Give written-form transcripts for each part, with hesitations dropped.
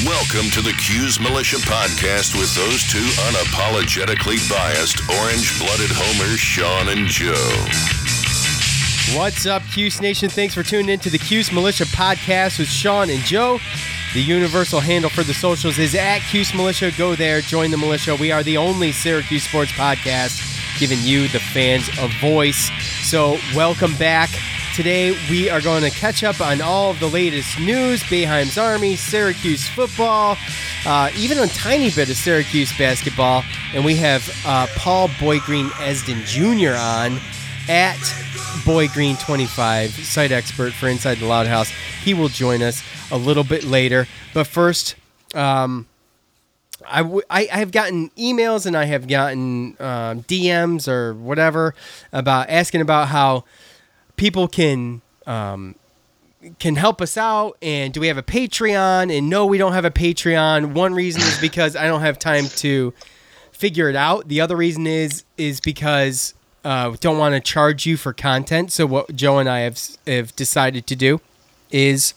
Welcome to the Q's Militia Podcast with those two unapologetically biased, orange-blooded homers, Sean and Joe. What's up, Q's Nation? Thanks for tuning in to the Q's Militia Podcast with Sean and Joe. The universal handle for the socials is at Q's Militia. Go there, join the militia. We are the only Syracuse sports podcast giving you, the fans, a voice. So welcome back. Today we are going to catch up on all of the latest news, Boeheim's Army, Syracuse football, even a tiny bit of Syracuse basketball. And we have Paul Boygreen Esden Jr. on at Boygreen25, site expert for Inside the Loud House. He will join us a little bit later. But first, I have gotten emails and I have gotten DMs or whatever asking about how people can help us out, and do we have a Patreon? And no, we don't have a Patreon. One reason is because I don't have time to figure it out. The other reason is because we don't want to charge you for content. So what Joe and I have decided to do is,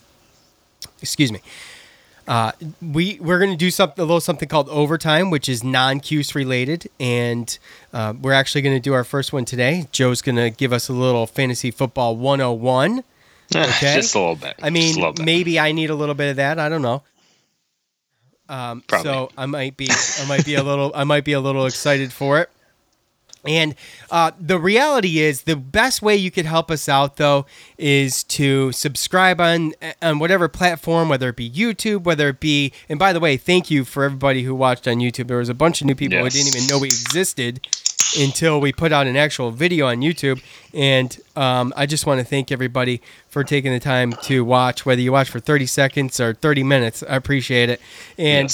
we're going to do a little something called Overtime, which is non-Q's related, and we're actually going to do our first one today. Joe's going to give us a little fantasy football 101. Okay, just a little bit. I mean, maybe I need a little bit of that. I don't know. Probably. So I might be a little excited for it. And the reality is, the best way you could help us out, though, is to subscribe on whatever platform, whether it be YouTube, whether it be... And by the way, thank you for everybody who watched on YouTube. There was a bunch of new people who didn't even know we existed until we put out an actual video on YouTube. And I just want to thank everybody for taking the time to watch, whether you watch for 30 seconds or 30 minutes. I appreciate it. And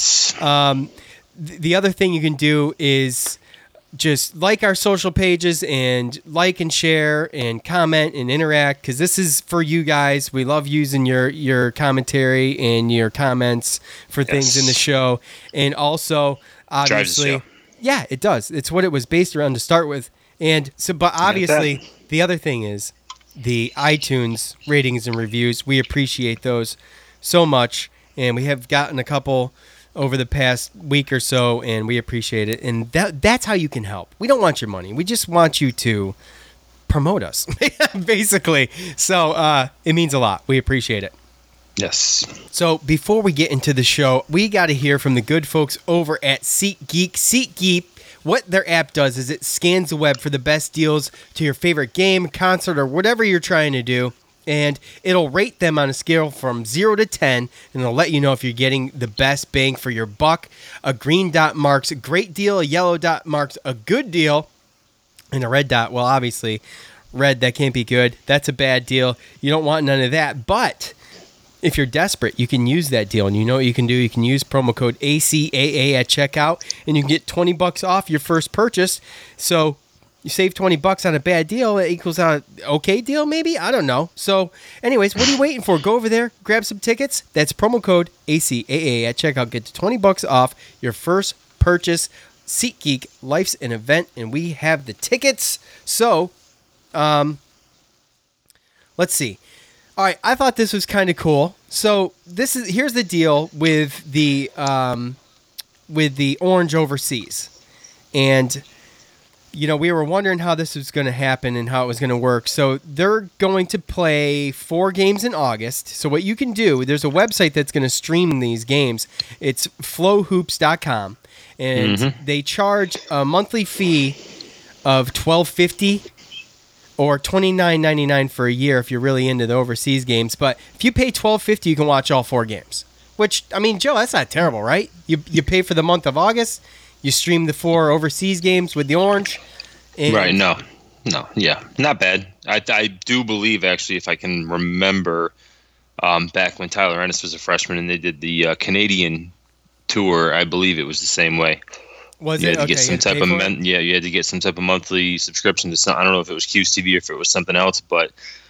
the other thing you can do is... just like our social pages and like and share and comment and interact, because this is for you guys. We love using your commentary and your comments for things in the show. And also, obviously, yeah, it does. It's what it was based around to start with. And so, but obviously, the other thing is the iTunes ratings and reviews. We appreciate those so much. And we have gotten a couple over the past week or so, and we appreciate it. And that's how you can help. We don't want your money. We just want you to promote us, basically. So it means a lot. We appreciate it. Yes. So before we get into the show, we got to hear from the good folks over at SeatGeek. SeatGeek, what their app does is it scans the web for the best deals to your favorite game, concert, or whatever you're trying to do. And it'll rate them on a scale from 0 to 10, and it'll let you know if you're getting the best bang for your buck. A green dot marks a great deal, a yellow dot marks a good deal, and a red dot, well, obviously, red, that can't be good. That's a bad deal. You don't want none of that. But if you're desperate, you can use that deal. And you know what you can do? You can use promo code ACAA at checkout, and you can get $20 off your first purchase. So you save $20 on a bad deal, it equals out an okay deal, maybe? I don't know. So, anyways, what are you waiting for? Go over there, grab some tickets. That's promo code ACAA at checkout. Get $20 off your first purchase. SeatGeek, life's an event, and we have the tickets. So, let's see. All right, I thought this was kind of cool. So, here's the deal with the Orange Overseas. And you know, we were wondering how this was going to happen and how it was going to work. So they're going to play 4 games in August. So what you can do, there's a website that's going to stream these games. It's flowhoops.com. And they charge a monthly fee of $12.50 or $29.99 for a year if you're really into the overseas games. But if you pay $12.50, you can watch all 4 games. Which, I mean, Joe, that's not terrible, right? You pay for the month of August. You stream the 4 overseas games with the Orange. Right, no, yeah, not bad. I do believe, actually, if I can remember, back when Tyler Ennis was a freshman and they did the Canadian tour, I believe it was the same way. Was you it? Had to get some type of you had to get some type of monthly subscription to some. I don't know if it was Q's TV or if it was something else, but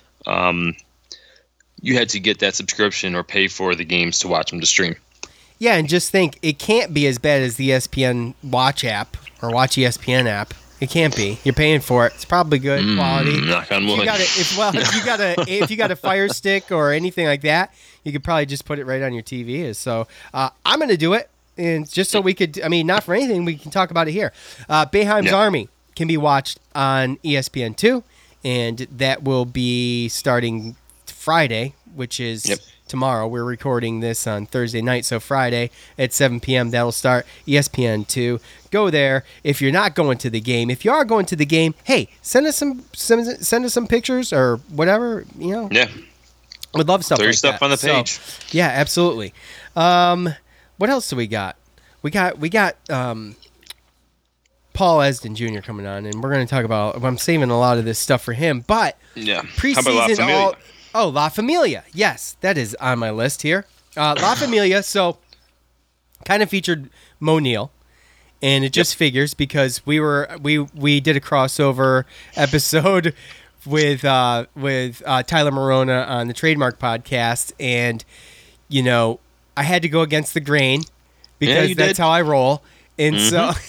you had to get that subscription or pay for the games to watch them to stream. Yeah, and just think, it can't be as bad as the ESPN Watch app or Watch ESPN app. It can't be. You're paying for it. It's probably good quality. Knock on wood. If you got a Fire Stick or anything like that, you could probably just put it right on your TV. So I'm going to do it, and just so we could. I mean, not for anything, we can talk about it here. Boeheim's Army can be watched on ESPN2, and that will be starting Friday, which is tomorrow. We're recording this on Thursday night, so Friday at 7 p.m. that'll start ESPN2. Go there. If you're not going to the game, if you are going to the game, hey, send us some pictures or whatever. Yeah, we'd love stuff. Throw your like stuff that. on the page. So, yeah, absolutely. What else do we got? We got Paul Esden Jr. coming on, and we're going to talk about. I'm saving a lot of this stuff for him, but preseason. How about La Familia. Yes, that is on my list here. La Familia. So, kind of featured Mo Neal. And it just figures because we did a crossover episode with Tyler Morona on the Trademark podcast, and I had to go against the grain because that's how I roll, and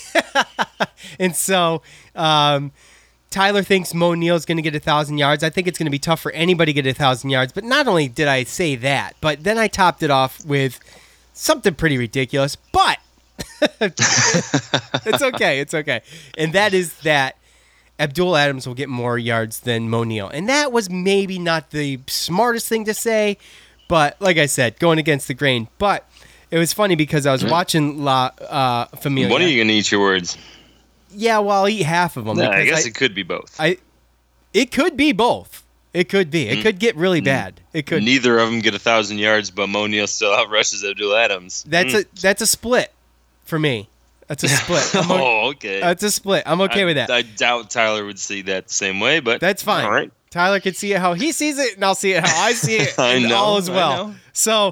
so Tyler thinks Mo Neal's going to get 1,000 yards. I think it's going to be tough for anybody to get 1,000 yards. But not only did I say that, but then I topped it off with something pretty ridiculous, but. It's okay. And that is that Abdul Adams will get more yards than Mo Neal. And that was maybe not the smartest thing to say, but like I said, going against the grain. But it was funny because I was watching La Familia. When are you going to eat your words? Yeah, well, I'll eat half of them. I guess it could be both. It could be both. It could be. It could get really bad. It could. Neither of them get 1,000 yards, but Mo Neal still outrushes Abdul Adams. That's a split. For me, that's a split. Okay. That's a split. I'm okay with that. I doubt Tyler would see that the same way, but that's fine. All right. Tyler can see it how he sees it, and I'll see it how I see it. I know, all as well. So,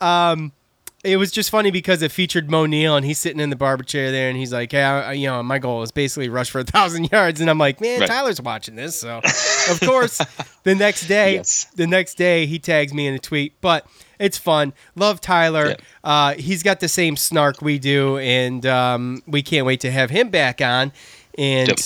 it was just funny because it featured Mo Neal, and he's sitting in the barber chair there, and he's like, "Hey, my goal is basically rush for 1,000 yards," and I'm like, "Man, right. Tyler's watching this." So, of course, the next day, he tags me in a tweet, but. It's fun. Love Tyler. Yeah. He's got the same snark we do, and we can't wait to have him back on and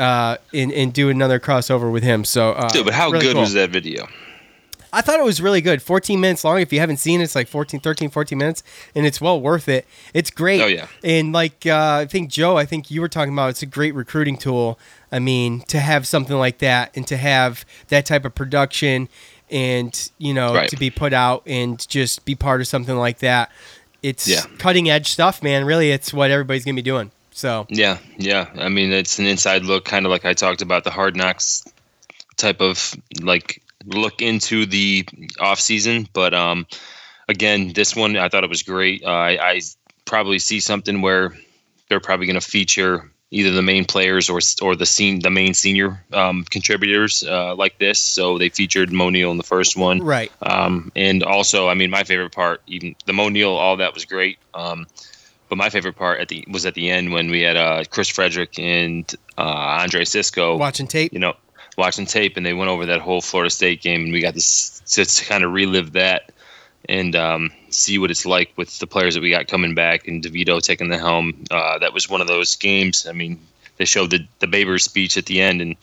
do another crossover with him. So, but how really good was that video? I thought it was really good. 14 minutes long. If you haven't seen it, it's like 14 minutes, and it's well worth it. It's great. Oh, yeah. And like I think you were talking about, it's a great recruiting tool. I mean, to have something like that and to have that type of production and, to be put out and just be part of something like that. It's cutting edge stuff, man. Really, it's what everybody's going to be doing. So Yeah. I mean, it's an inside look, kind of like I talked about the Hard Knocks type of like look into the off season. But again, this one, I thought it was great. I probably see something where they're probably going to feature either the main players or the main senior contributors like this. So they featured Mo Neal in the first one. Right. And also, I mean, my favorite part, even the Mo Neal, all that was great. But my favorite part was at the end when we had Chris Frederick and Andre Cisco. Watching tape. And they went over that whole Florida State game, and we got to kind of relive that and see what it's like with the players that we got coming back and DeVito taking the helm. That was one of those games. I mean, they showed the Baber speech at the end, and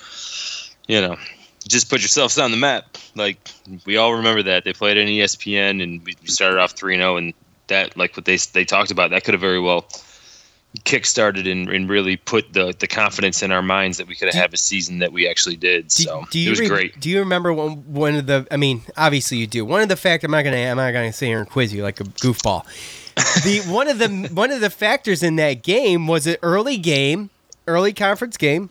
just put yourselves on the map. Like, we all remember that they played on ESPN, and we started off 3-0, and that, like what they talked about, that could have very well kickstarted and really put the confidence in our minds that we could have a season that we actually did. So it was great. Do you remember one of the? I mean, obviously you do. One of the factors, I'm not gonna sit here and quiz you like a goofball. One of the factors in that game was an early conference game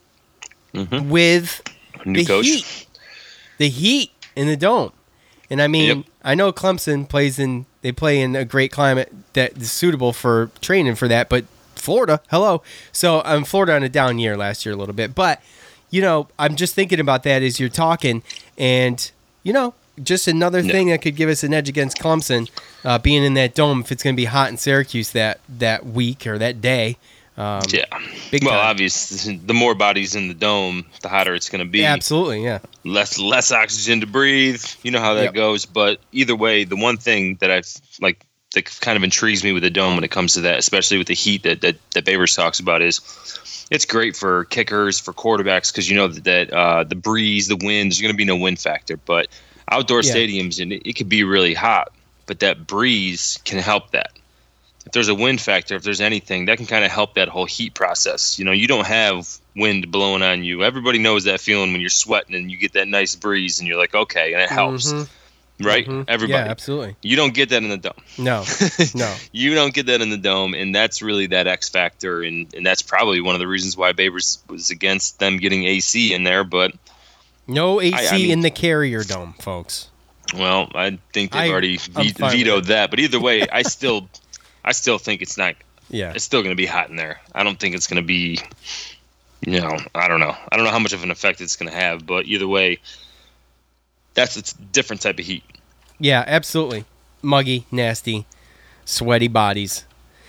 with new coach. The Heat in the Dome. And I mean, I know Clemson they play in a great climate that is suitable for training for that, but Florida, hello. So Florida on a down year last year a little bit. But, I'm just thinking about that as you're talking. And, just another thing that could give us an edge against Clemson, being in that dome if it's going to be hot in Syracuse that week or that day. Big time. Obviously, the more bodies in the dome, the hotter it's going to be. Yeah, absolutely, yeah. Less oxygen to breathe. You know how that goes. But either way, the one thing that I've, kind of intrigues me with the dome when it comes to that, especially with the heat that Babers talks about, is it's great for kickers, for quarterbacks, because you know that the breeze, the wind, there's going to be no wind factor. But outdoor stadiums, and it could be really hot, but that breeze can help that. If there's a wind factor, if there's anything, that can kind of help that whole heat process. You know, you don't have wind blowing on you. Everybody knows that feeling when you're sweating and you get that nice breeze and you're like, okay, and it helps. Right? Everybody. Yeah, absolutely. You don't get that in the dome. No. You don't get that in the dome, and that's really that X factor, and that's probably one of the reasons why Babers was against them getting AC in there, but no AC in the Carrier Dome, folks. Well, I think they've already vetoed that, but either way, I still think it's not. Yeah, it's still going to be hot in there. I don't think it's going to be. You know, I don't know. I don't know how much of an effect it's going to have, but either way, that's a different type of heat. Yeah, absolutely. Muggy, nasty, sweaty bodies.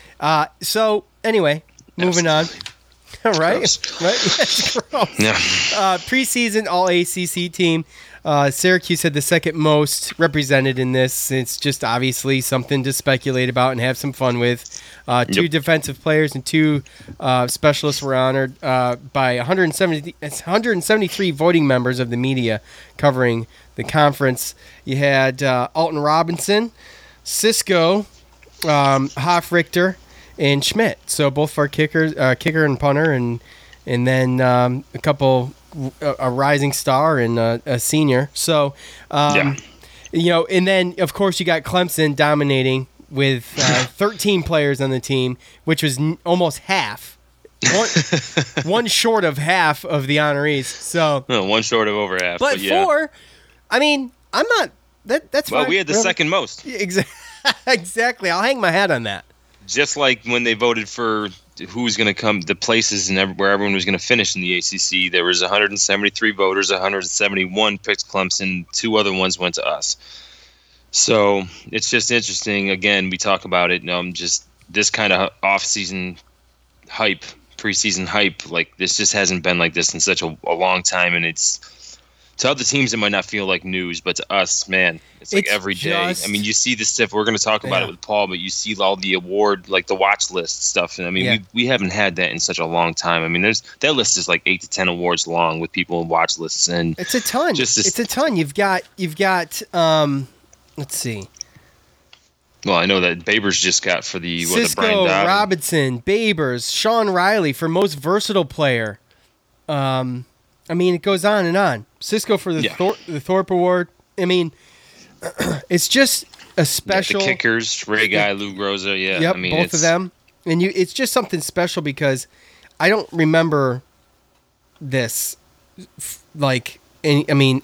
So anyway, moving on. Right? Gross. Right? Yes, gross. Yeah. Preseason All ACC team. Syracuse had the second most represented in this. It's just obviously something to speculate about and have some fun with. Two defensive players and two specialists were honored by 173 voting members of the media covering the conference. You had Alton Robinson, Cisco, Hofrichter, and Schmidt. So both for kicker and punter, and then a couple. A rising star and a senior. So, you know, and then, of course, you got Clemson dominating with 13 players on the team, which was almost half. One short of half of the honorees. So one short of over half. But yeah. Four, I mean, I'm not... That's well, fine. We had the second most. Exactly. I'll hang my hat on that. Just like when they voted for who's going to come, the places and where everyone was going to finish in the ACC, there was 173 voters, 171 picked Clemson, 2 other ones went to us. So it's just interesting. Again, we talk about it. Just this kind of off-season hype, preseason hype, like this just hasn't been like this in such a long time, and it's to other teams it might not feel like news, but to us, man, it's like every day. I mean, you see this stuff. We're going to talk about it with Paul, but you see all the award, like the watch list stuff. And I mean, we haven't had that in such a long time. I mean, that list is like 8 to 10 awards long with people in watch lists, and it's a ton. It's a ton. You've got. Let's see. Well, I know that Babers just got for the Cisco, the Brian Robinson, Babers, Sean Riley for most versatile player. I mean, it goes on and on. Cisco for the Thorpe Award. I mean, it's just a special. The kickers, Ray Guy, Lou Groza. Yeah, yep, I mean, both of them. And it's just something special because I don't remember this. Like, I mean,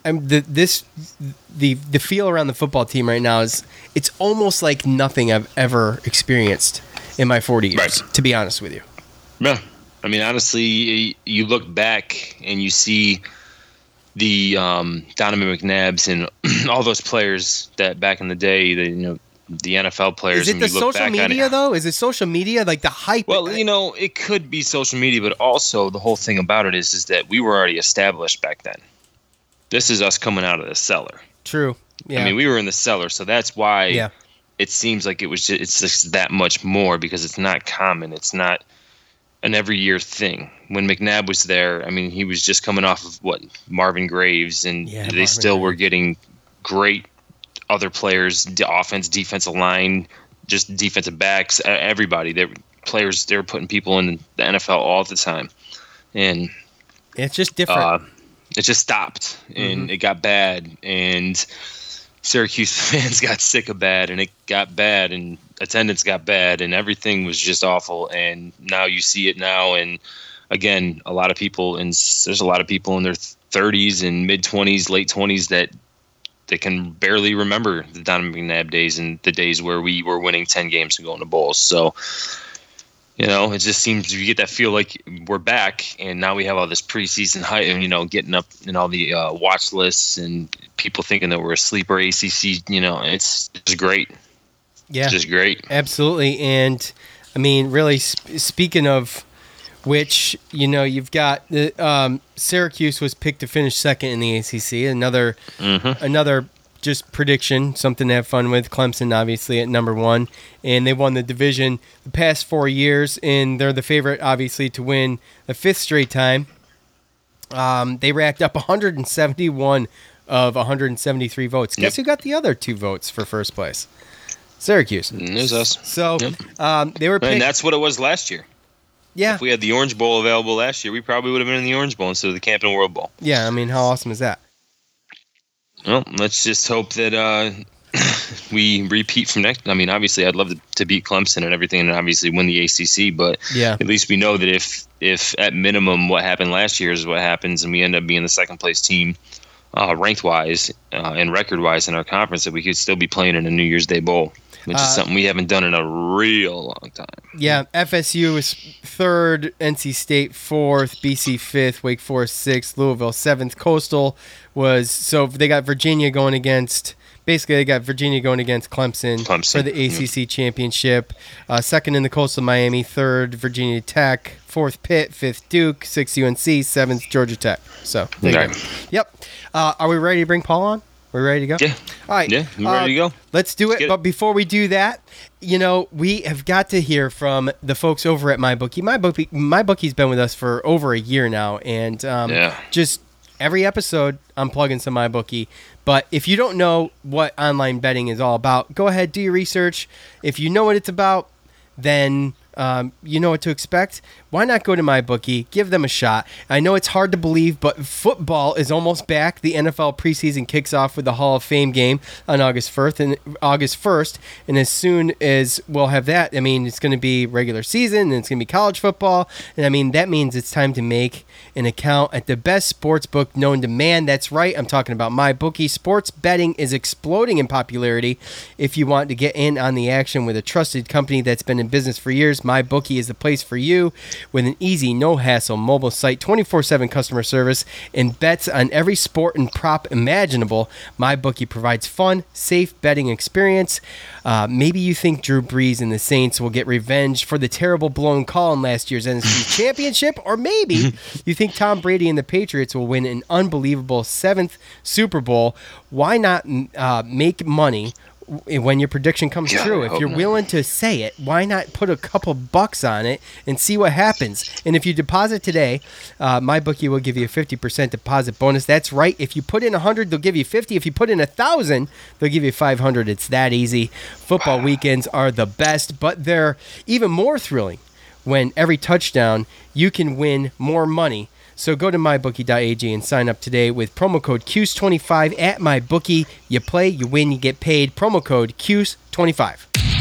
the feel around the football team right now is it's almost like nothing I've ever experienced in my 40 years. Right. To be honest with you. Yeah. I mean, honestly, you look back and you see the Donovan McNabbs and all those players that back in the day, the NFL players. Is it the social media, though? Is it social media, like the hype? Well, it could be social media, but also the whole thing about it is that we were already established back then. This is us coming out of the cellar. True. Yeah. I mean, we were in the cellar, so that's why it seems like it's just that much more because it's not common. It's not an every year thing. When McNabb was there, I mean, he was just coming off of Marvin Graves, and they still were getting great other players, the offense, defensive line, just defensive backs, everybody. They were putting people in the NFL all the time, and it's just different. It just stopped, and it got bad, and Syracuse fans got sick of bad, and it got bad, and attendance got bad, and everything was just awful. And now you see it now, and again, a lot of people, and there's a lot of people in their 30s and mid 20s, late 20s that they can barely remember the Donovan McNabb days and the days where we were winning 10 games and going to bowls. So, it just seems you get that feel like we're back, and now we have all this preseason hype, and getting up in all the watch lists and people thinking that we're a sleeper ACC. It's great. Yeah, it's just great. Absolutely. And I mean, really, speaking of which, you've got the Syracuse was picked to finish second in the ACC. Another just prediction, something to have fun with. Clemson, obviously, at number 1. And they won the division the past 4 years, and they're the favorite, obviously, to win the 5th straight time. They racked up 171 of 173 votes. Guess who got the other 2 votes for first place? Syracuse. It was us. So they were picked. And that's what it was last year. Yeah. If we had the Orange Bowl available last year, we probably would have been in the Orange Bowl instead of the Camping World Bowl. Yeah, I mean, how awesome is that? Well, let's just hope that we repeat from next. I mean, obviously, I'd love to beat Clemson and everything, and obviously win the ACC. But at least we know that if at minimum what happened last year is what happens, and we end up being the second place team, ranked wise and record wise in our conference, that we could still be playing in a New Year's Day bowl, which is something we haven't done in a real long time. Yeah, FSU is 3rd, NC State 4th, BC 5th, Wake Forest 6th, Louisville 7th. Coastal was, so they got Virginia going against, basically they got Virginia going against Clemson. For the ACC championship. 2nd in the Coastal, Miami. 3rd, Virginia Tech. 4th, Pitt. 5th, Duke. 6th, UNC. 7th, Georgia Tech. So, there you go. Yep. Are we ready to bring Paul on? We're ready to go? Yeah. All right. Yeah, I'm ready to go. Let's do it. But before we do that, we have got to hear from the folks over at MyBookie. MyBookie's been with us for over a year now, and just every episode I'm plugging some MyBookie. But if you don't know what online betting is all about, go ahead, do your research. If you know what it's about, then you know what to expect. Why not go to MyBookie? Give them a shot. I know it's hard to believe, but football is almost back. The NFL preseason kicks off with the Hall of Fame game on August 1st, and as soon as we'll have that, I mean, it's going to be regular season, and it's going to be college football, and I mean, that means it's time to make an account at the best sports book known to man. That's right, I'm talking about MyBookie. Sports betting is exploding in popularity. If you want to get in on the action with a trusted company that's been in business for years, MyBookie is the place for you. With an easy, no-hassle mobile site, 24/7 customer service, and bets on every sport and prop imaginable, MyBookie provides fun, safe betting experience. Maybe you think Drew Brees and the Saints will get revenge for the terrible blown call in last year's NFC Championship, or maybe you think Tom Brady and the Patriots will win an unbelievable 7th Super Bowl. Why not make money when your prediction comes true? If you're willing to say it, why not put a couple bucks on it and see what happens? And if you deposit today, MyBookie will give you a 50% deposit bonus. That's right. If you put in 100, they'll give you 50. If you put in 1,000, they'll give you 500. It's that easy. Football weekends are the best, but they're even more thrilling when every touchdown you can win more money. So go to mybookie.ag and sign up today with promo code CUSE25 at MyBookie. You play, you win, you get paid. Promo code CUSE25.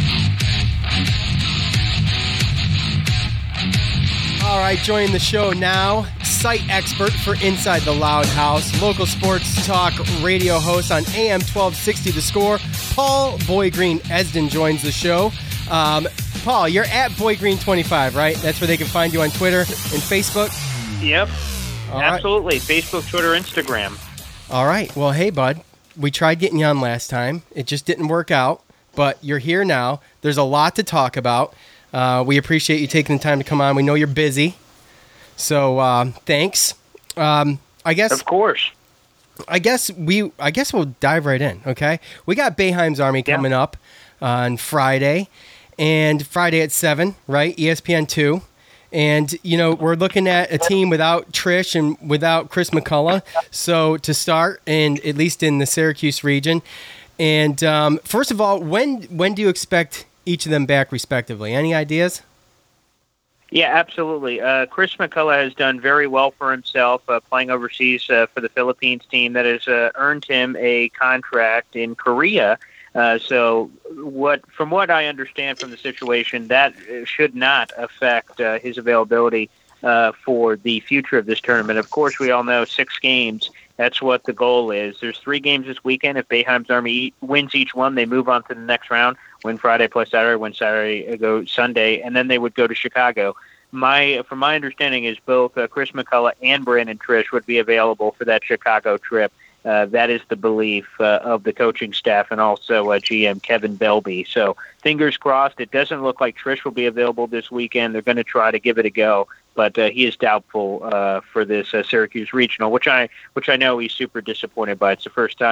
All right, joining the show now, site expert for Inside the Loud House, local sports talk radio host on AM 1260 The Score, Paul Boygreen Esden joins the show. Paul, you're at Boygreen25, right? That's where they can find you on Twitter and Facebook? Yep. All absolutely. Right. Facebook, Twitter, Instagram. All right. Well, hey, bud. We tried getting you on last time. It just didn't work out, but you're here now. There's a lot to talk about. We appreciate you taking the time to come on. We know you're busy, so thanks. I guess. Of course. I guess we'll dive right in. Okay. We got Boeheim's Army coming up on Friday, and Friday at 7, right? ESPN 2. And, we're looking at a team without Trish and without Chris McCullough. So to start, and at least in the Syracuse region. And first of all, when do you expect each of them back respectively? Any ideas? Yeah, absolutely. Chris McCullough has done very well for himself playing overseas for the Philippines team that has earned him a contract in Korea. So from what I understand from the situation, that should not affect his availability for the future of this tournament. Of course, we all know 6 games. That's what the goal is. There's 3 games this weekend. If Boeheim's Army wins each one, they move on to the next round. Win Friday, play Saturday. Win Saturday, go Sunday, and then they would go to Chicago. From my understanding, is both Chris McCullough and Brandon Trish would be available for that Chicago trip. That is the belief of the coaching staff and also GM Kevin Belby. So fingers crossed. It doesn't look like Trish will be available this weekend. They're going to try to give it a go, but he is doubtful for this Syracuse regional, which I know he's super disappointed by. It's the first time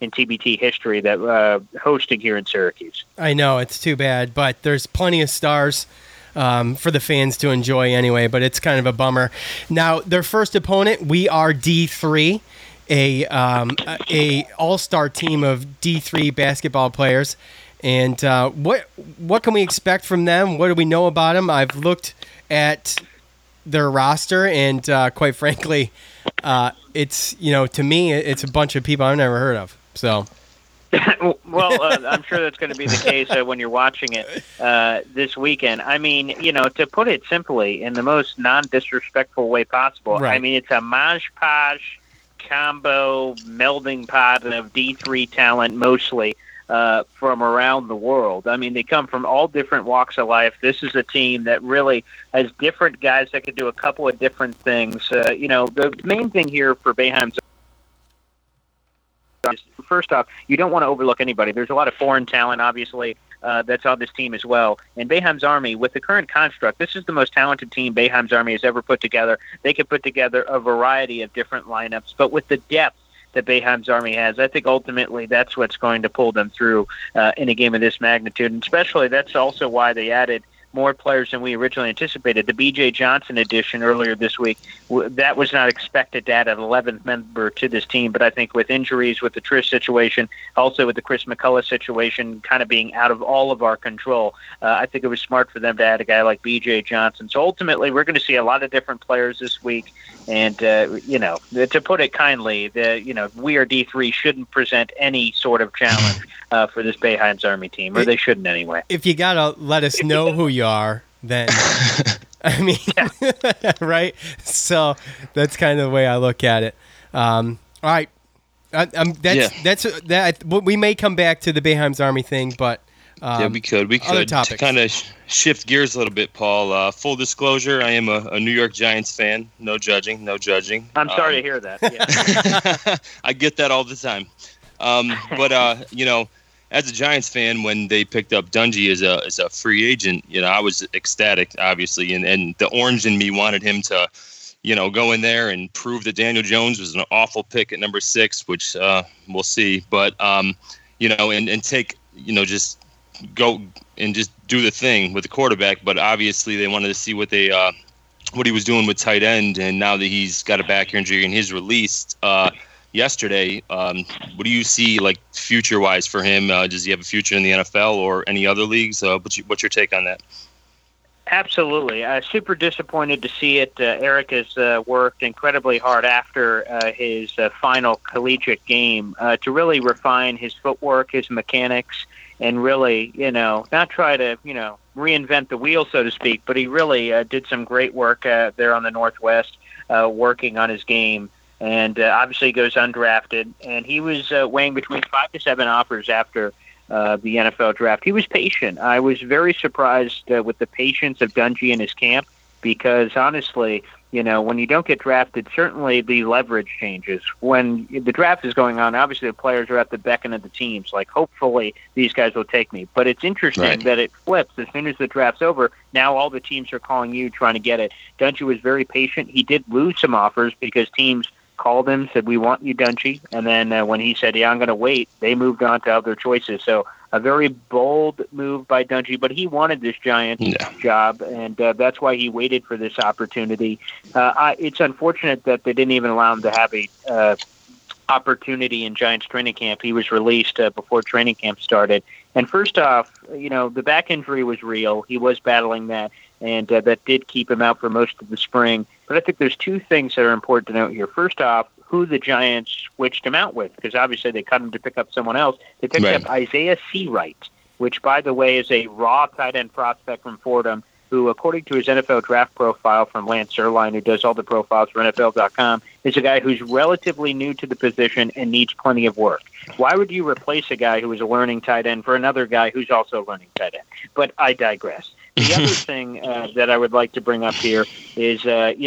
in TBT history that hosting here in Syracuse. I know, it's too bad, but there's plenty of stars for the fans to enjoy anyway, but it's kind of a bummer. Now, their first opponent, we are D3, a all-star team of D3 basketball players. And what can we expect from them? What do we know about them? I've looked at their roster, and quite frankly, it's, to me, it's a bunch of people I've never heard of. So, well, I'm sure that's going to be the case when you're watching it this weekend. I mean, to put it simply, in the most non-disrespectful way possible, right. I mean, it's a mosh-posh combo melding pot of D3 talent mostly from around the world. I mean, they come from all different walks of life. This is a team that really has different guys that can do a couple of different things. The main thing here for Boeheim's is, first off, you don't want to overlook anybody. There's a lot of foreign talent, obviously, that's on this team as well. And Boeheim's Army, with the current construct, this is the most talented team Boeheim's Army has ever put together. They can put together a variety of different lineups, but with the depth that Boeheim's Army has, I think ultimately that's what's going to pull them through in a game of this magnitude. And especially that's also why they added more players than we originally anticipated. The B.J. Johnson addition earlier this week, that was not expected to add an 11th member to this team, but I think with injuries, with the Trish situation, also with the Chris McCullough situation kind of being out of all of our control, I think it was smart for them to add a guy like B.J. Johnson. So ultimately, we're going to see a lot of different players this week, and, to put it kindly, we are D3 shouldn't present any sort of challenge for this Boeheim's Army team, or they shouldn't anyway. If you got to let us know who you are, then I mean, right? So that's kind of the way I look at it. All right, we may come back to the Boeheim's Army thing, but we could to kind of shift gears a little bit, Paul. Full disclosure, I am a New York Giants fan. No judging. I'm sorry to hear that. Yeah. I get that all the time. But as a Giants fan, when they picked up Dungey as a free agent, I was ecstatic, obviously, and the orange in me wanted him to, go in there and prove that Daniel Jones was an awful pick at number 6, which we'll see. But and take, just go and just do the thing with the quarterback. But obviously, they wanted to see what he was doing with tight end, and now that he's got a back injury and he's released yesterday, what do you see like future-wise for him? Does he have a future in the NFL or any other leagues? What's your take on that? Absolutely. Super disappointed to see it. Eric has worked incredibly hard after his final collegiate game to really refine his footwork, his mechanics, and really, not try to, reinvent the wheel, so to speak, but he really did some great work there on the Northwest, working on his game. And obviously goes undrafted. And he was weighing between 5 to 7 offers after the NFL draft. He was patient. I was very surprised with the patience of Dungey in his camp because, honestly, when you don't get drafted, certainly the leverage changes. When the draft is going on, obviously the players are at the beckon of the teams. Like, hopefully these guys will take me. But it's interesting that it flips. As soon as the draft's over, now all the teams are calling you, trying to get it. Dungey was very patient. He did lose some offers because teams called him, said, "We want you, Dungey." And then when he said, "Yeah, I'm going to wait," they moved on to other choices. So a very bold move by Dungey, but he wanted this Giant job, and that's why he waited for this opportunity. It's unfortunate that they didn't even allow him to have a opportunity in Giants training camp. He was released before training camp started. And first off, the back injury was real. He was battling that, and that did keep him out for most of the spring. But I think there's 2 things that are important to note here. First off, who the Giants switched him out with, because obviously they cut him to pick up someone else. They picked up Isaiah Seawright, which, by the way, is a raw tight end prospect from Fordham, who, according to his NFL draft profile from Lance Erline, who does all the profiles for NFL.com, is a guy who's relatively new to the position and needs plenty of work. Why would you replace a guy who is a learning tight end for another guy who's also a learning tight end? But I digress. The other thing that I would like to bring up here is,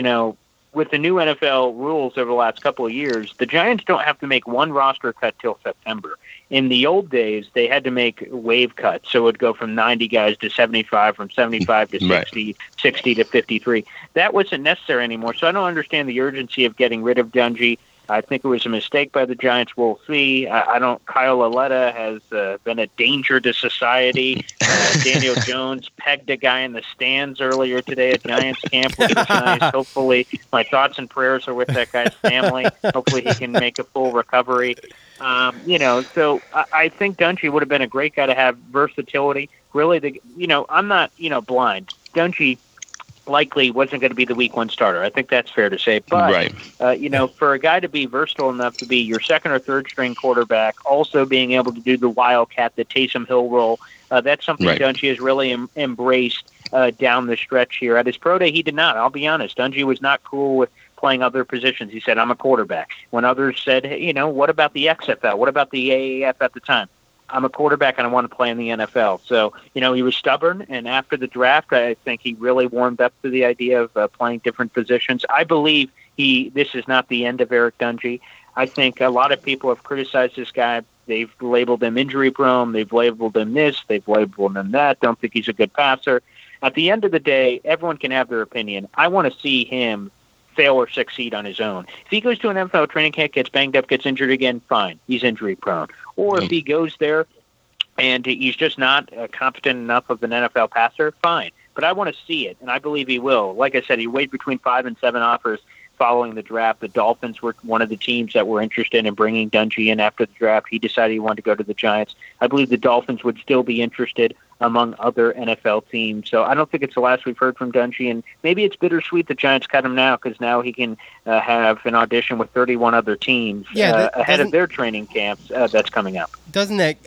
with the new NFL rules over the last couple of years, the Giants don't have to make one roster cut till September. In the old days, they had to make wave cuts, so it would go from 90 guys to 75, from 75 to 60, 60 to 53. That wasn't necessary anymore, so I don't understand the urgency of getting rid of Dungey. I think it was a mistake by the Giants. We'll see. I don't. Kyle Lauletta has been a danger to society. Daniel Jones pegged a guy in the stands earlier today at Giants camp, which was nice. Hopefully, my thoughts and prayers are with that guy's family. Hopefully, he can make a full recovery. So I think Dungy would have been a great guy to have versatility. Really, I'm not, blind. Dungy likely wasn't going to be the week one starter. I think that's fair to say. But, right. For a guy to be versatile enough to be your second or third string quarterback, also being able to do the Wildcat, the Taysom Hill role, that's something Right. Dungy has really embraced down the stretch here. At his pro day, he did not. I'll be honest. Dungy was not cool with playing other positions. He said, I'm a quarterback. When others said, hey, what about the XFL? What about the AAF at the time? I'm a quarterback and I want to play in the NFL. So, he was stubborn. And after the draft, I think he really warmed up to the idea of playing different positions. I believe this is not the end of Eric Dungy. I think a lot of people have criticized this guy. They've labeled him injury prone. They've labeled him this. They've labeled him that. Don't think he's a good passer. At the end of the day, everyone can have their opinion. I want to see him fail or succeed on his own. If he goes to an NFL training camp, gets banged up, gets injured again, fine. He's injury prone. Or if he goes there and he's just not competent enough of an NFL passer, fine. But I want to see it, and I believe he will. Like I said, he weighed between 5 and 7 offers following the draft. The Dolphins were one of the teams that were interested in bringing Dungy in after the draft. He decided he wanted to go to the Giants. I believe the Dolphins would still be interested among other NFL teams. So I don't think it's the last we've heard from Dungy, and maybe it's bittersweet the Giants cut him now because now he can have an audition with 31 other teams ahead of their training camps that's coming up. Doesn't that,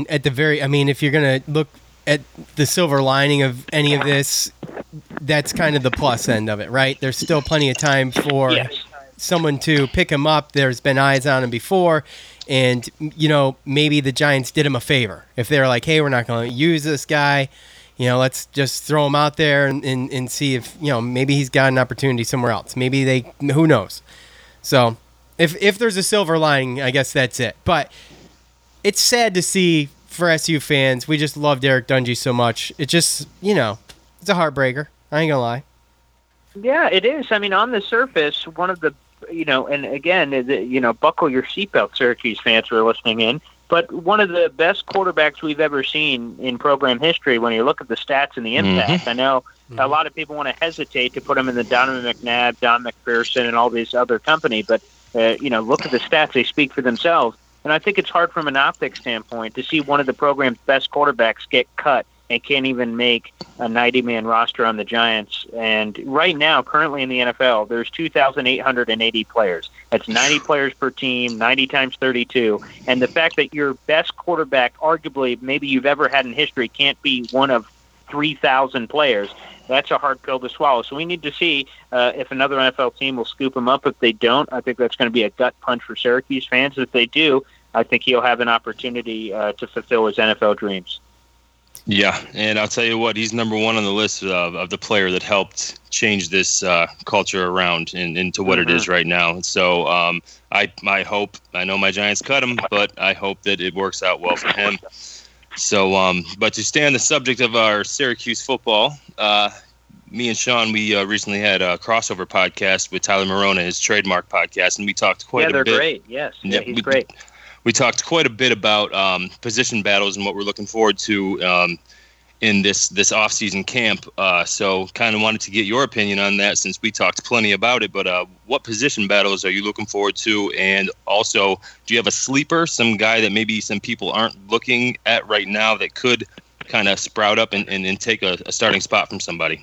if you're going to look at the silver lining of any of this, that's kind of the plus end of it, right? There's still plenty of time for someone to pick him up. There's been eyes on him before. And, maybe the Giants did him a favor. If they're like, hey, we're not going to use this guy, let's just throw him out there and see if, maybe he's got an opportunity somewhere else. Maybe who knows? So if there's a silver lining, I guess that's it. But it's sad to see for SU fans. We just loved Eric Dungy so much. It just, it's a heartbreaker. I ain't going to lie. Yeah, it is. On the surface, one of the, and again, buckle your seatbelt, Syracuse fans who are listening in, but one of the best quarterbacks we've ever seen in program history when you look at the stats and the impact. Mm-hmm. I know a lot of people want to hesitate to put him in the Donovan McNabb, Don McPherson, and all these other company, but, look at the stats. They speak for themselves. And I think it's hard from an optics standpoint to see one of the program's best quarterbacks get cut and can't even make a 90-man roster on the Giants. And right now, currently in the NFL, there's 2,880 players. That's 90 players per team, 90 times 32. And the fact that your best quarterback, arguably maybe you've ever had in history, can't be one of 3,000 players, that's a hard pill to swallow. So we need to see if another NFL team will scoop him up. If they don't, I think that's going to be a gut punch for Syracuse fans. If they do, I think he'll have an opportunity to fulfill his NFL dreams. Yeah, and I'll tell you what, he's number one on the list of the player that helped change this culture around into what it is right now. So I hope, I know my Giants cut him, but I hope that it works out well for him. So, but to stay on the subject of our Syracuse football, me and Sean, we recently had a crossover podcast with Tyler Morona, his trademark podcast, and we talked quite a bit. Yeah, they're great. Yes, he's great. We talked quite a bit about position battles and what we're looking forward to in this off-season camp. So kind of wanted to get your opinion on that since we talked plenty about it. But what position battles are you looking forward to? And also, do you have a sleeper, some guy that maybe some people aren't looking at right now that could kind of sprout up and take a starting spot from somebody?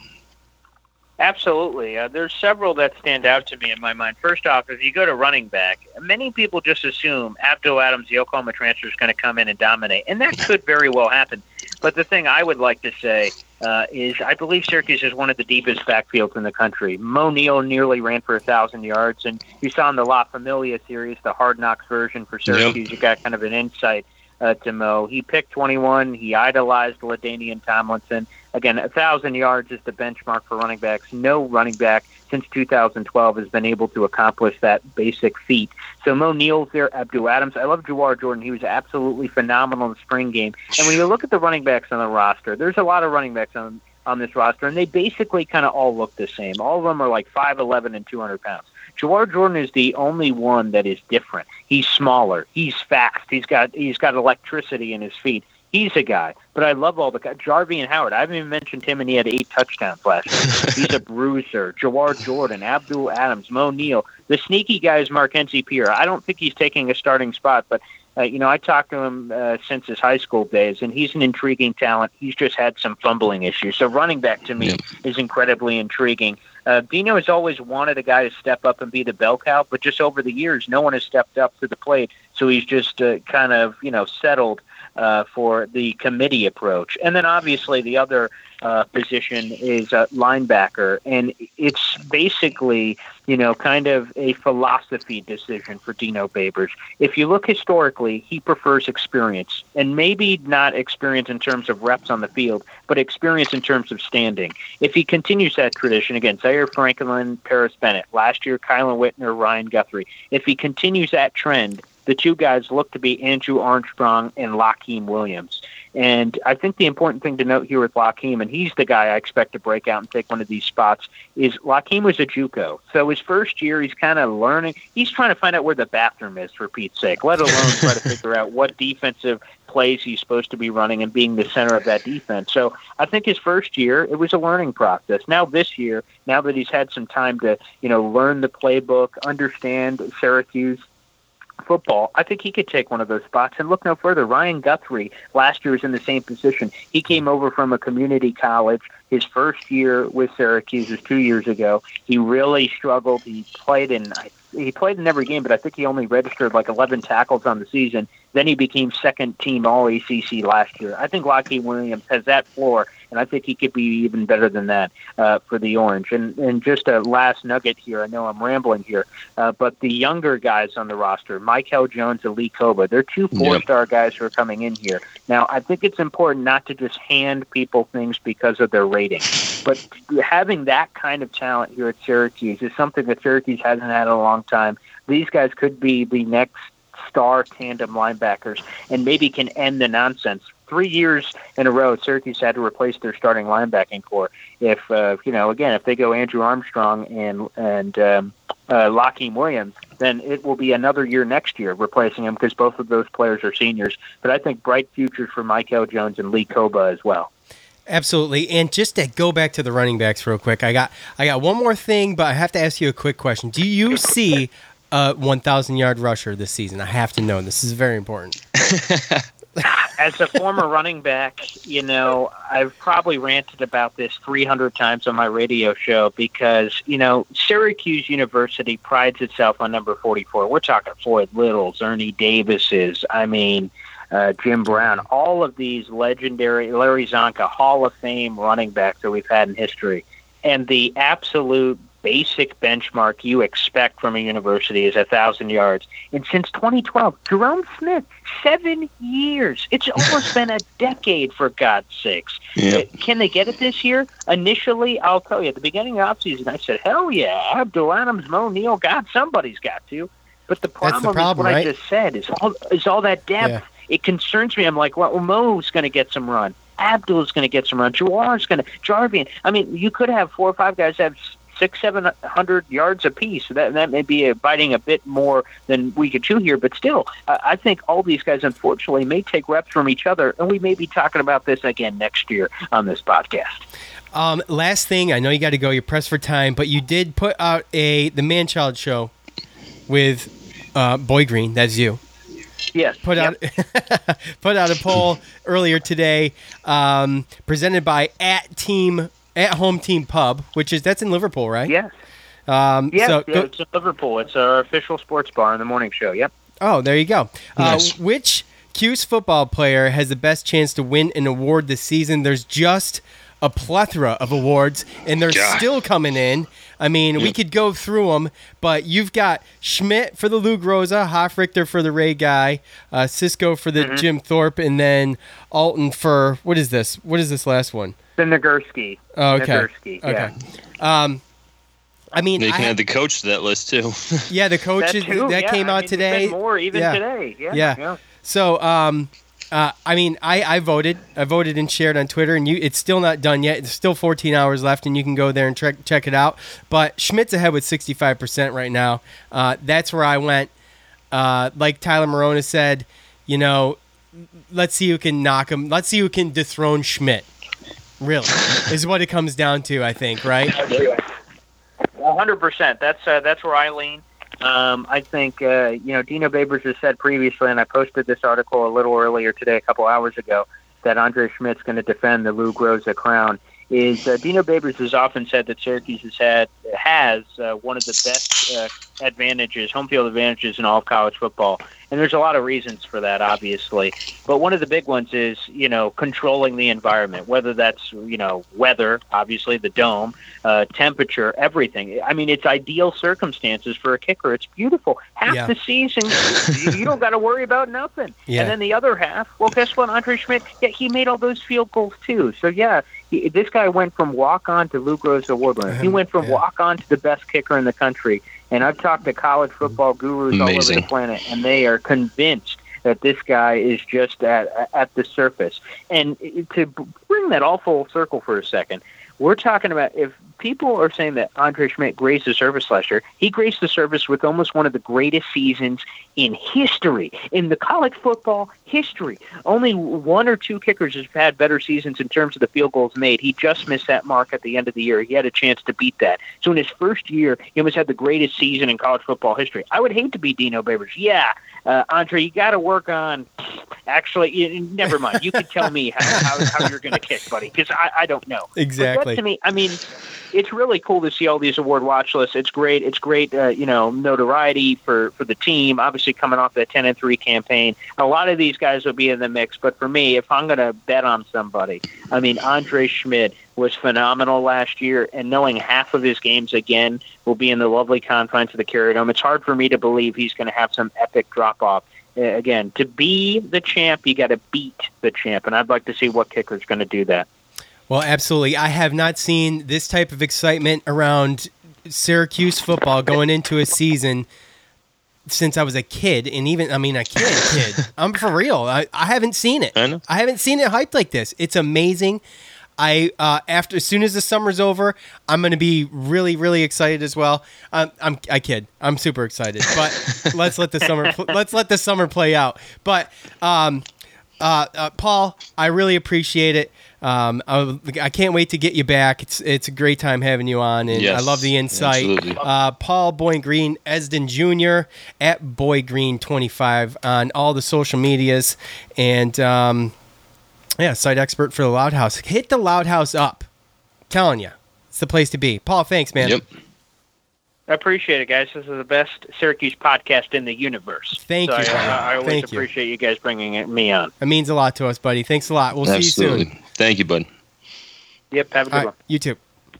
Absolutely. There's several that stand out to me in my mind. First off, if you go to running back, many people just assume Abdul Adams, the Oklahoma transfer, is going to come in and dominate, and that could very well happen. But the thing I would like to say is I believe Syracuse is one of the deepest backfields in the country. Mo Neal nearly ran for 1,000 yards, and you saw in the La Familia series, the Hard Knocks version for Syracuse, you got kind of an insight to Mo. He picked 21. He idolized LaDainian Tomlinson. Again, 1,000 yards is the benchmark for running backs. No running back since 2012 has been able to accomplish that basic feat. So Mo Neal's there, Abdul Adams. I love Jawar Jordan. He was absolutely phenomenal in the spring game. And when you look at the running backs on the roster, there's a lot of running backs on this roster, and they basically kind of all look the same. All of them are like 5'11" and 200 pounds. Jawar Jordan is the only one that is different. He's smaller. He's fast. He's got electricity in his feet. He's a guy. But I love all the guys. Jarvian Howard. I haven't even mentioned him, and he had 8 touchdowns last year. He's a bruiser. Jawar Jordan, Abdul Adams, Mo Neal. The sneaky guy is Markenzie Pierre. I don't think he's taking a starting spot, but I talked to him since his high school days, and he's an intriguing talent. He's just had some fumbling issues. So running back to me is incredibly intriguing. Dino has always wanted a guy to step up and be the bell cow, but just over the years, no one has stepped up to the plate. So he's just kind of, settled for the committee approach. And then obviously the other position is linebacker, and it's basically, kind of a philosophy decision for Dino Babers. If you look historically, he prefers experience, and maybe not experience in terms of reps on the field, but experience in terms of standing. If he continues that tradition, again, Zaire Franklin, Paris Bennett, last year Kylan Whitner, Ryan Guthrie, if he continues that trend, the two guys look to be Andrew Armstrong and Lakeem Williams. And I think the important thing to note here with Lakeem, and he's the guy I expect to break out and take one of these spots, is Lakeem was a JUCO. So his first year, he's kind of learning. He's trying to find out where the bathroom is, for Pete's sake, let alone try to figure out what defensive plays he's supposed to be running and being the center of that defense. So I think his first year, it was a learning process. Now this year, now that he's had some time to, learn the playbook, understand Syracuse football, I think he could take one of those spots. And look no further, Ryan Guthrie last year was in the same position. He came over from a community college. His first year with Syracuse was 2 years ago. He really struggled. He played in every game, but I think he only registered like 11 tackles on the season. Then he became second team All-ACC last year. I think Lakeem Williams has that floor, and I think he could be even better than that for the Orange. And just a last nugget here, I know I'm rambling here, but the younger guys on the roster, Michael Jones and Lee Koba, they're two four-star guys who are coming in here. Now, I think it's important not to just hand people things because of their rating, but having that kind of talent here at Syracuse is something that Syracuse hasn't had in a long time. These guys could be the next star tandem linebackers and maybe can end the nonsense. 3 years in a row, Syracuse had to replace their starting linebacking core. If if they go Andrew Armstrong and Lakeem Williams, then it will be another year next year replacing him because both of those players are seniors. But I think bright futures for Michael Jones and Lee Koba as well. Absolutely. And just to go back to the running backs real quick, I got one more thing, but I have to ask you a quick question. Do you see a 1,000-yard rusher this season? I have to know. This is very important. As a former running back, I've probably ranted about this 300 times on my radio show because, Syracuse University prides itself on number 44. We're talking Floyd Littles, Ernie Davises, Jim Brown, all of these legendary, Larry Zonka, Hall of Fame running backs that we've had in history. And the absolute basic benchmark you expect from a university is 1,000 yards. And since 2012, Jerome Smith, 7 years. It's almost been a decade, for God's sakes. Yep. Can they get it this year? Initially, I'll tell you, at the beginning of the offseason, I said, hell yeah, Abdul Adams, Mo Neal, God, somebody's got to. But the problem is what right? I just said, is all that depth. Yeah. It concerns me. I'm like, well, Mo's going to get some run. Abdul's going to get some run. Jawar's going to. Jarvian. I mean, you could have 4 or 5 guys have 600-700 yards apiece. So that may be biting a bit more than we could chew here, but still, I think all these guys, unfortunately, may take reps from each other, and we may be talking about this again next year on this podcast. Last thing, I know you got to go. You're pressed for time, but you did put out the Man-Child show with Boy Green. That's you. Yes. Put out a poll earlier today, presented by At Home Team Pub, that's in Liverpool, right? Yes. It's in Liverpool. It's our official sports bar in the morning show. Yep. Oh, there you go. Nice. Which Cuse football player has the best chance to win an award this season? There's just a plethora of awards, and they're still coming in. I mean, we could go through them, but you've got Schmidt for the Lou Groza, Hoffrichter for the Ray Guy, Cisco for the Jim Thorpe, and then Alton for, what is this? What is this last one? The Nagurski. Oh, okay. Nagurski, yeah. Okay. They can add the coach to that list, too. Yeah, the coach that came out today. More even today. Yeah. So, I mean, I voted. I voted and shared on Twitter, and it's still not done yet. It's still 14 hours left, and you can go there and check it out. But Schmidt's ahead with 65% right now. That's where I went. Like Tyler Morona said, let's see who can knock him. Let's see who can dethrone Schmidt. Really, is what it comes down to, I think, right? 100%. That's where I lean. I think, Dino Babers has said previously, and I posted this article a little earlier today, a couple hours ago, that Andre Schmidt's going to defend the Lou Groza crown. Dino Babers has often said that Syracuse has one of the best home field advantages in all of college football. And there's a lot of reasons for that, obviously. But one of the big ones is, controlling the environment, whether that's, weather, obviously, the dome, temperature, everything. I mean, it's ideal circumstances for a kicker. It's beautiful. Half the season, you don't got to worry about nothing. Yeah. And then the other half, well, guess what? Andre Schmidt, he made all those field goals, too. So, this guy went from walk-on to Lou Groza award winner. He went from walk-on to the best kicker in the country. And I've talked to college football gurus all over the planet, and they are convinced that this guy is just at the surface. And to bring that all full circle for a second, we're talking about if people are saying that Andre Schmidt grazed the surface last year, he grazed the surface with almost one of the greatest seasons in history, in the college football history. Only one or two kickers have had better seasons in terms of the field goals made. He just missed that mark at the end of the year. He had a chance to beat that. So in his first year, he almost had the greatest season in college football history. I would hate to be Dino Babers. Andre, you got to work on. Actually, never mind. You can tell me how you're going to kick, buddy, because I don't know. Exactly. But that, to me, I mean, it's really cool to see all these award watch lists. It's great. It's great, notoriety for the team. Obviously, coming off that 10-3 campaign, a lot of these guys will be in the mix. But for me, if I'm going to bet on somebody, I mean, Andre Schmidt was phenomenal last year, and knowing half of his games again will be in the lovely confines of the Carrier Dome, it's hard for me to believe he's going to have some epic drop-off. Again, to be the champ, you got to beat the champ, and I'd like to see what kicker's going to do that. Well, absolutely. I have not seen this type of excitement around Syracuse football going into a season since I was a kid, and even, a kid. I'm for real. I haven't seen it. I know. I haven't seen it hyped like this. It's amazing. As soon as the summer's over, I'm going to be really, really excited as well. I kid. I'm super excited, but let's let the summer play out. But Paul, I really appreciate it. I can't wait to get you back. It's a great time having you on, and yes, I love the insight. Absolutely. Paul Boyd Green Esden Jr. at BoydGreen25 on all the social medias, and site expert for the Loud House. Hit the Loud House up. I'm telling you, it's the place to be. Paul, thanks, man. Yep. I appreciate it, guys. This is the best Syracuse podcast in the universe. Thank you. I always appreciate you guys bringing me on. It means a lot to us, buddy. Thanks a lot. We'll see you soon. Thank you, bud. Yep, have a good one. You too.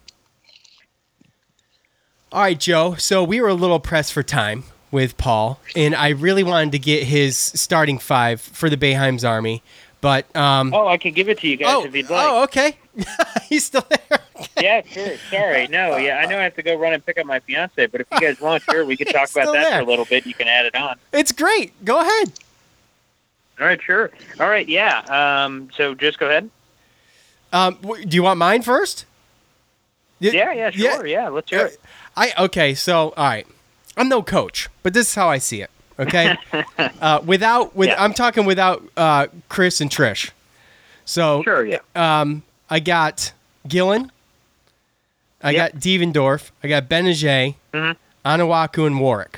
All right, Joe. So we were a little pressed for time with Paul, and I really wanted to get his starting five for the Boeheim's Army. But I can give it to you guys if you'd like. Oh, okay. He's still there. Yeah, sure. Sorry. No, I know I have to go run and pick up my fiance, but if you guys want, sure, we can talk about that for a little bit. You can add it on. It's great. Go ahead. All right, sure. All right, yeah. So just go ahead. Do you want mine first? Yeah, sure. Yeah, let's hear it. Okay, so all right. I'm no coach, but this is how I see it. Okay, I'm talking without Chris and Trish. So sure, yeah. I got Gillen, I got Devendorf, I got Benajay, Anawaku, and Warwick.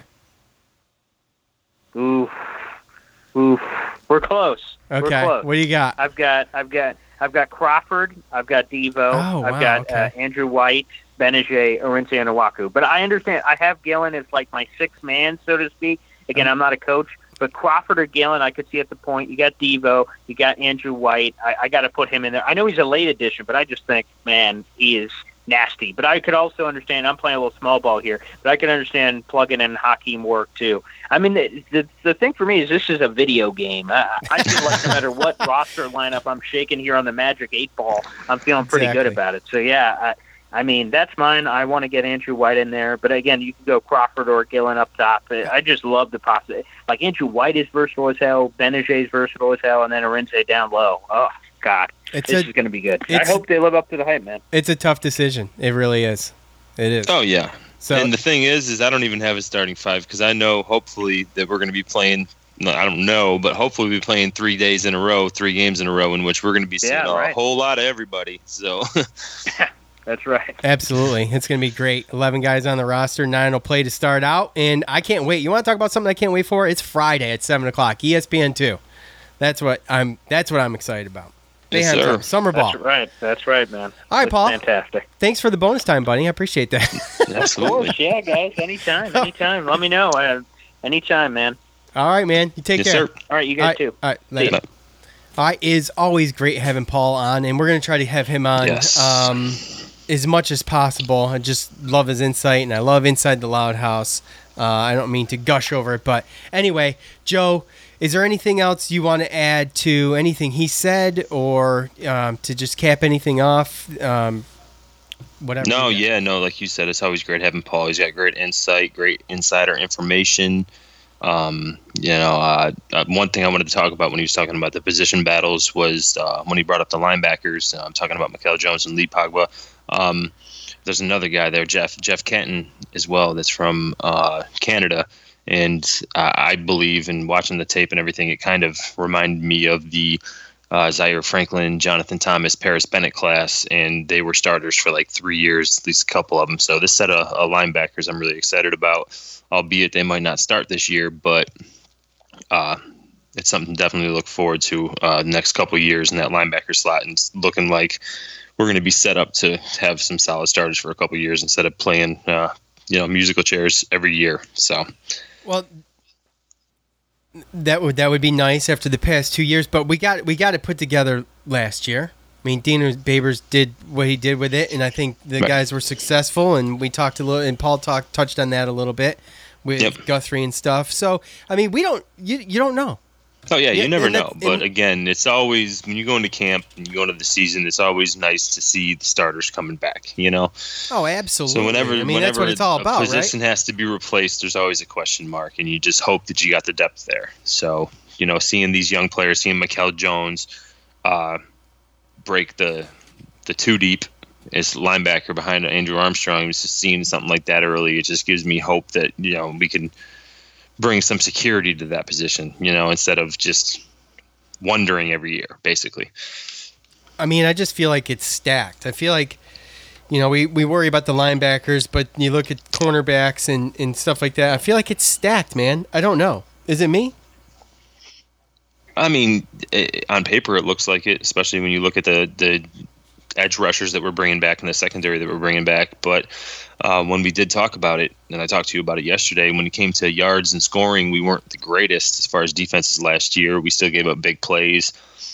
Oof, we're close. Okay, we're close. What do you got? I've got Crawford. I've got Devo. Oh, I've got Andrew White, Benajay, Orense Anawaku. But I understand. I have Gillen as like my sixth man, so to speak. Again, I'm not a coach, but Crawford or Gillen, I could see at the point. You got Devo, you got Andrew White. I got to put him in there. I know he's a late addition, but I just think, man, he is nasty. But I could also understand, I'm playing a little small ball here, but I can understand plugging in Hakeem work too. I mean, the thing for me is this is a video game. I feel like no matter what roster lineup I'm shaking here on the Magic 8 Ball, I'm feeling pretty good about it. So, yeah, I mean, that's mine. I want to get Andrew White in there, but again, you can go Crawford or Gillen up top. I just love the possibility. Like, Andrew White is versatile as hell, Benajay is versatile as hell, and then Arinze down low. Oh, God. This is going to be good. I hope they live up to the hype, man. It's a tough decision. It really is. It is. Oh, yeah. So, and the thing is I don't even have a starting five because I know hopefully that we're going to be playing – I don't know, but hopefully we'll be playing 3 days in a row, 3 games in a row, in which we're going to be seeing a whole lot of everybody. So that's right. Absolutely. It's going to be great. 11 guys on the roster, 9 will play to start out, and I can't wait. You want to talk about something I can't wait for? It's Friday at 7 o'clock, ESPN 2. That's what I'm excited about. Yes, sir. Summer ball. That's right, man. All right, Paul. Fantastic. Thanks for the bonus time, buddy. I appreciate that. Absolutely. Of course, yeah, guys. Anytime. Let me know. Anytime, man. All right, man. You take care. Sir. All right, you guys too. All right, later. All right, it is always great having Paul on, and we're going to try to have him on as much as possible. I just love his insight, and I love Inside the Loud House. I don't mean to gush over it, but anyway, Joe, is there anything else you want to add to anything he said, or to just cap anything off? Whatever. No, like you said, it's always great having Paul. He's got great insight, great insider information. One thing I wanted to talk about when he was talking about the position battles was when he brought up the linebackers. I'm talking about Mikel Jones and Lee Pogba. There's another guy there, Jeff Kenton, as well, that's from Canada. And I believe in watching the tape and everything, it kind of reminded me of the Zaire Franklin, Jonathan Thomas, Paris Bennett class, and they were starters for like 3 years, at least a couple of them. So this set of linebackers I'm really excited about, albeit they might not start this year, but it's something to definitely look forward to the next couple of years in that linebacker slot, and it's looking like we're going to be set up to have some solid starters for a couple of years instead of playing musical chairs every year. So, well, that would be nice after the past 2 years, but we got it put together last year. I mean, Dino Babers did what he did with it, and I think the guys were successful. And we talked a little, and Paul touched on that a little bit with Guthrie and stuff. So, I mean, you don't know. Oh yeah, you never know. But again, it's always when you go into camp and you go into the season, it's always nice to see the starters coming back. Oh, absolutely. So whenever that's what it's all about, a position has to be replaced, there's always a question mark, and you just hope that you got the depth there. So seeing these young players, seeing Mikel Jones break the 2 deep as linebacker behind Andrew Armstrong, just seeing something like that early, it just gives me hope that we can bring some security to that position, instead of just wondering every year, basically. I mean, I just feel like it's stacked. I feel like, we worry about the linebackers, but you look at cornerbacks and stuff like that. I feel like it's stacked, man. I don't know. Is it me? I mean, on paper, it looks like it, especially when you look at the edge rushers that we're bringing back in the secondary that we're bringing back. But when we did talk about it, and I talked to you about it yesterday, when it came to yards and scoring, we weren't the greatest as far as defenses last year. We still gave up big plays.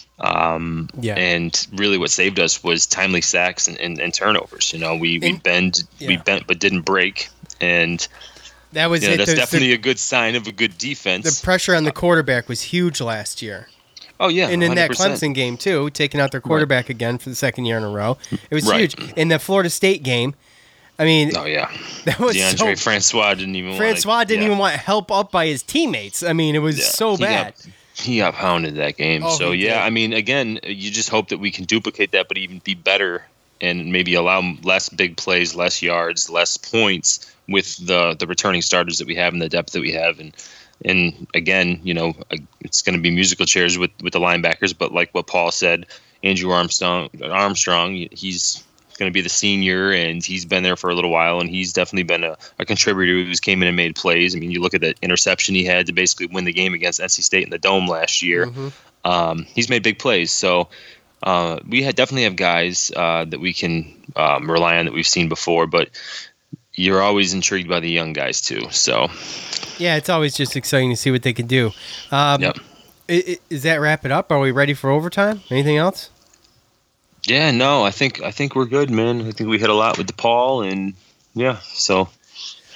And really what saved us was timely sacks and turnovers. We bent but didn't break. And that was it. That's definitely a good sign of a good defense. The pressure on the quarterback was huge last year. Oh, yeah. And in 100%. that Clemson game, too, taking out their quarterback again for the second year in a row. It was huge. In the Florida State game, I mean, that was Francois didn't even want help up by his teammates. I mean, it was so bad. He got pounded that game. So, I mean, again, you just hope that we can duplicate that, but even be better and maybe allow less big plays, less yards, less points with the returning starters that we have and the depth that we have. And again, it's going to be musical chairs with the linebackers. But like what Paul said, Andrew Armstrong, he's going to be the senior, and he's been there for a little while, and he's definitely been a contributor who's came in and made plays. I mean, you look at the interception he had to basically win the game against NC State in the Dome last year. Mm-hmm. He's made big plays. So we definitely have guys that we can rely on that we've seen before, but you're always intrigued by the young guys too. So yeah, it's always just exciting to see what they can do. Is that wrap it up? Are we ready for overtime? Anything else? Yeah, no, I think we're good, man. I think we hit a lot with DePaul, and so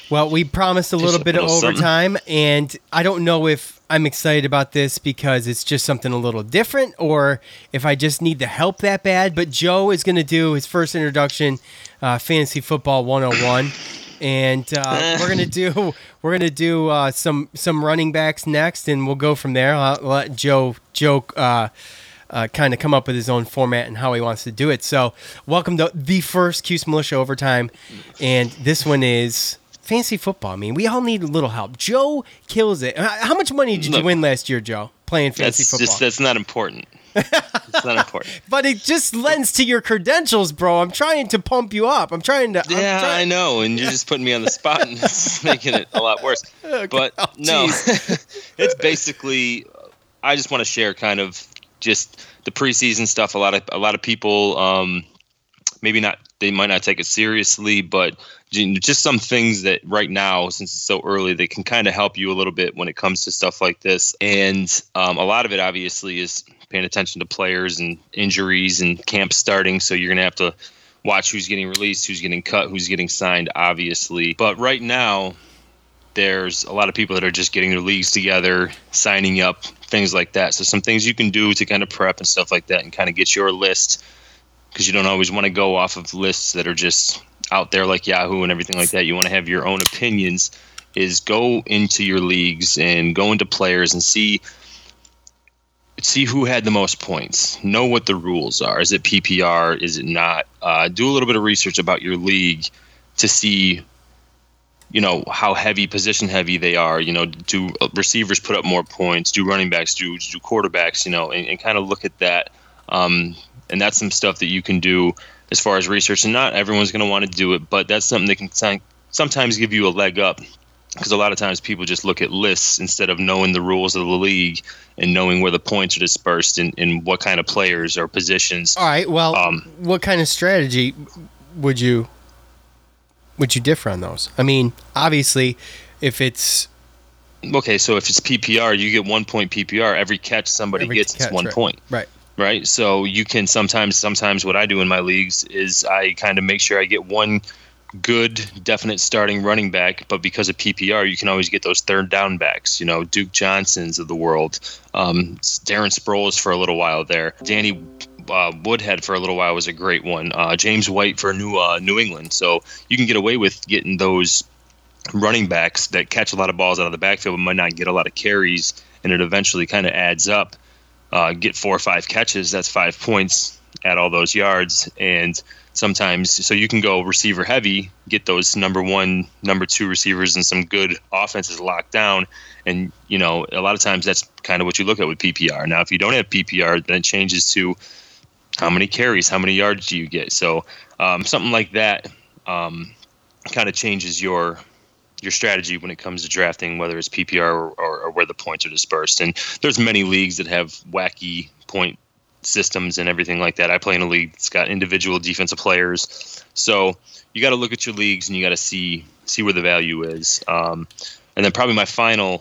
Well, we promised a little bit of overtime, and I don't know if I'm excited about this because it's just something a little different or if I just need the help that bad. But Joe is going to do his first introduction, Fantasy Football 101, and we're going to do some running backs next, and we'll go from there. I'll let Joe kind of come up with his own format and how he wants to do it. So welcome to the first Cuse Militia Overtime, and this one is fantasy football. I mean, we all need a little help. Joe kills it. How much money did you win last year, Joe, playing fantasy football? That's not important. It's not important. But it just lends to your credentials, bro. I'm trying to pump you up. I know, and you're just putting me on the spot and it's making it a lot worse. Okay. But no, it's basically, I just want to share kind of just the preseason stuff. A lot of people, maybe not. They might not take it seriously, but just some things that right now, since it's so early, they can kind of help you a little bit when it comes to stuff like this. And a lot of it obviously is paying attention to players and injuries and camps starting. So you're going to have to watch who's getting released, who's getting cut, who's getting signed, obviously. But right now, there's a lot of people that are just getting their leagues together, signing up, things like that. So some things you can do to kind of prep and stuff like that and kind of get your list, because you don't always want to go off of lists that are just out there like Yahoo and everything like that. You want to have your own opinions, is go into your leagues and go into players and see who had the most points. Know what the rules are. Is it PPR? Is it not? Do a little bit of research about your league to see, how position heavy they are. Do receivers put up more points? Do running backs, do quarterbacks, and kind of look at that. And that's some stuff that you can do as far as research. And not everyone's going to want to do it, but that's something that can sometimes give you a leg up, because a lot of times people just look at lists instead of knowing the rules of the league and knowing where the points are dispersed and what kind of players or positions. All right. Well, what kind of strategy would you differ on those? I mean, obviously, if it's okay, so if it's PPR, you get 1 point PPR. Every catch somebody gets is 1 point. Right. So you can sometimes what I do in my leagues is I kind of make sure I get one good, definite starting running back, but because of PPR, you can always get those third down backs, Duke Johnsons of the world, Darren Sproles for a little while there, Danny Woodhead for a little while was a great one, James White for New England. So you can get away with getting those running backs that catch a lot of balls out of the backfield but might not get a lot of carries, and it eventually kind of adds up. Get 4 or 5 catches, that's 5 points at all those yards. And sometimes, so you can go receiver heavy, get those number 1, number 2 receivers and some good offenses locked down. And, a lot of times that's kind of what you look at with PPR. Now, if you don't have PPR, then it changes to how many carries, how many yards do you get? So something like that kind of changes your strategy when it comes to drafting, whether it's PPR or where the points are dispersed. And there's many leagues that have wacky point systems and everything like that. I play in a league that's got individual defensive players. So you got to look at your leagues and you got to see where the value is. And then probably my the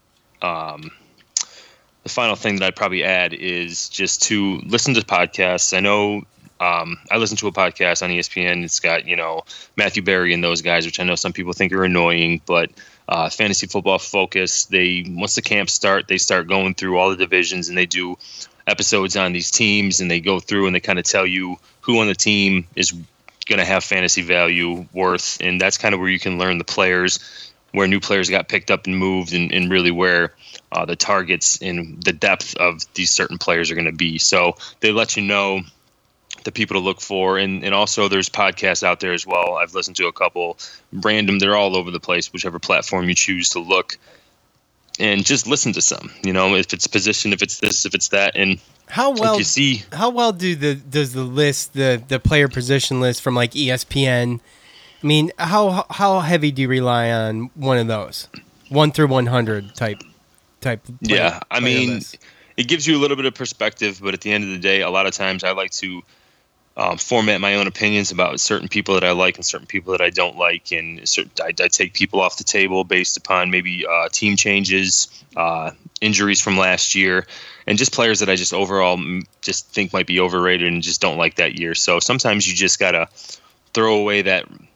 final thing that I'd probably add is just to listen to podcasts. I know I listen to a podcast on ESPN. It's got, Matthew Berry and those guys, which I know some people think are annoying, but Fantasy Football Focus, once the camps start, they start going through all the divisions and they do episodes on these teams, and they go through and they kind of tell you who on the team is going to have fantasy value worth. And that's kind of where you can learn the players, where new players got picked up and moved, and really where the targets and the depth of these certain players are going to be. So they let you know the people to look for, and also there's podcasts out there as well. I've listened to a couple random, they're all over the place, whichever platform you choose to look, and just listen to some, if it's position, if it's this, if it's that. And how well does the list, the player position list from like ESPN, I mean, how heavy do you rely on one of those 1 through 100 type yeah, I mean list? It gives you a little bit of perspective, but at the end of the day, a lot of times I like to format my own opinions about certain people that I like and certain people that I don't like, and I take people off the table based upon maybe team changes, injuries from last year, and just players that I just overall just think might be overrated and just don't like that year. So sometimes you just gotta throw away that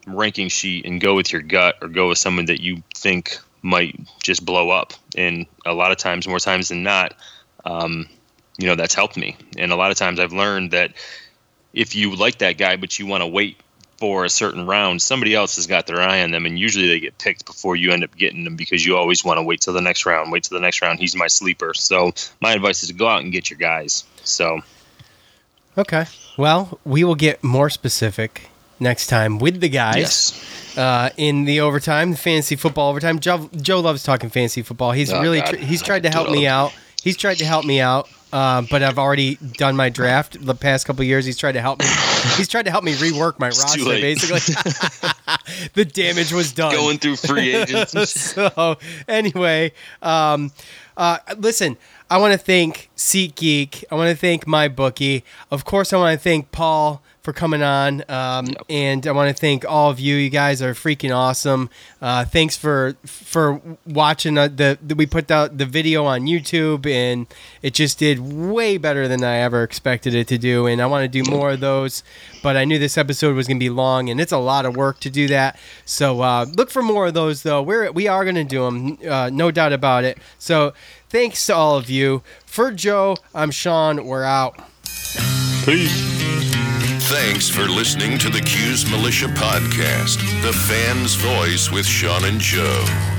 ranking sheet and go with your gut or go with someone that you think might just blow up. And a lot of times, more times than not, that's helped me. And a lot of times I've learned that if you like that guy, but you want to wait for a certain round, somebody else has got their eye on them, and usually they get picked before you end up getting them because you always want to wait till the next round. He's my sleeper. So my advice is to go out and get your guys. So. Okay. Well, we will get more specific next time with the guys. Yes. In the overtime, the fantasy football overtime. Joe loves talking fantasy football. He's he's tried to help me out. He's tried to help me out. But I've already done my draft the past couple of years. He's tried to help me. He's tried to help me rework my roster, basically. The damage was done. Going through free agents. So, anyway, listen, I want to thank SeatGeek. I want to thank MyBookie. Of course, I want to thank Paul for coming on. And I want to thank all of you. You guys are freaking awesome. Thanks for watching. We put out the video on YouTube, and it just did way better than I ever expected it to do. And I want to do more of those, but I knew this episode was going to be long, and it's a lot of work to do that. So look for more of those, though. We are going to do them, no doubt about it. So thanks to all of you. For Joe, I'm Sean. We're out. Peace. Thanks for listening to the Q's Militia Podcast, the fan's voice with Sean and Joe.